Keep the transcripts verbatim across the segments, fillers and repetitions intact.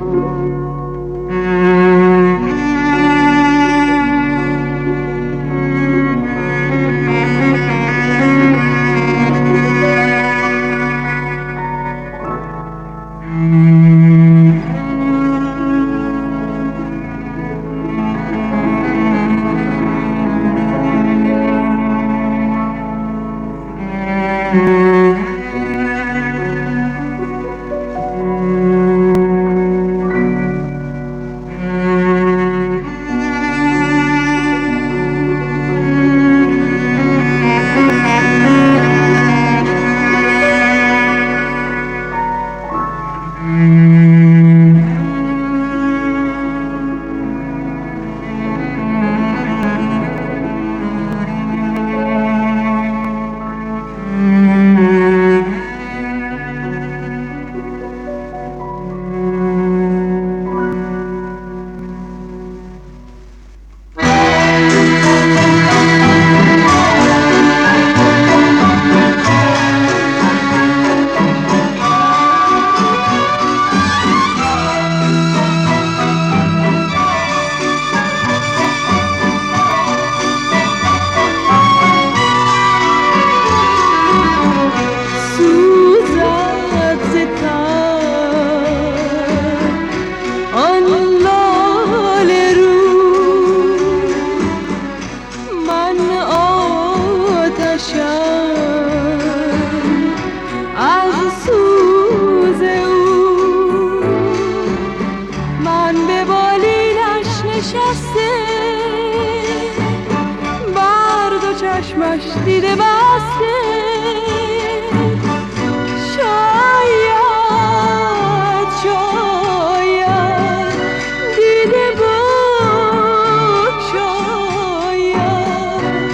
چشمش دیده بسته شاید شاید دیده بگشاید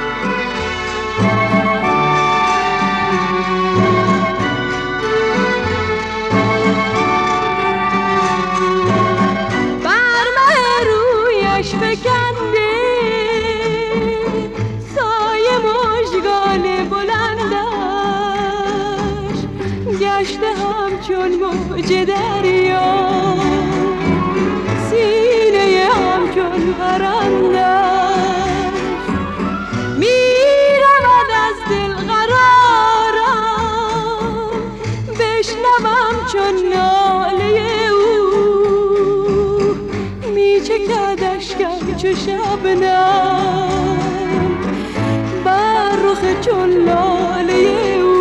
بر مه رویش فکنده گشته همچون موج دریا سینه همچون پرندش میرود از دل قرارم بشنوم چون ناله او میچکد اشکم چو شبنم بر رخ چون لاله او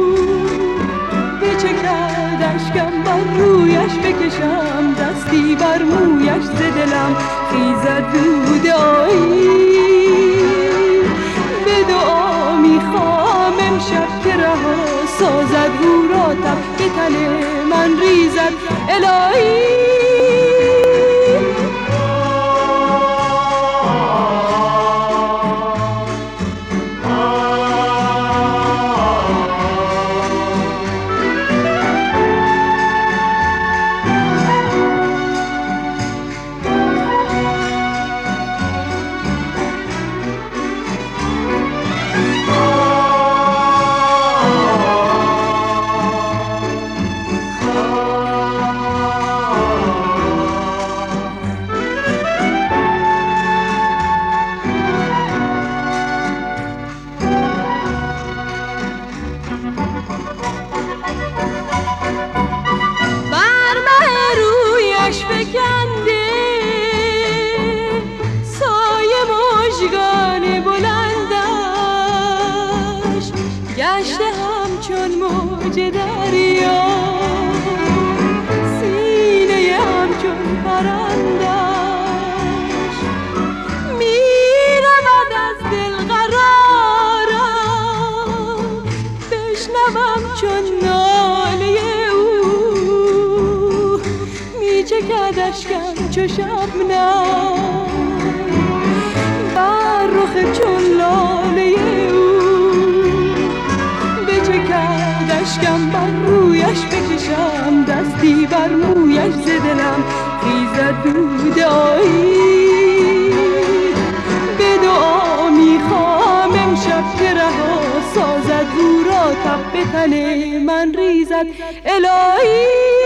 اشکم بر رویش بکشم دستی بر مویش ز دلم خیزد دود آیی به دعا میخوام امشب که رها سازد او را تب به تن من ریزد الهی گشته همچون موج دریا سینه همچون پرندش میرود از دل قرارم بشنوم چون ناله او میچکد اشکم چو شبنم بر رخ چون لاله او اشکم بر رویش بکشم دستی بر مویش ز دلم خیزد دود آیی به دعا میخوام امشب که رها سازد او را تب به تن من ریزد الهی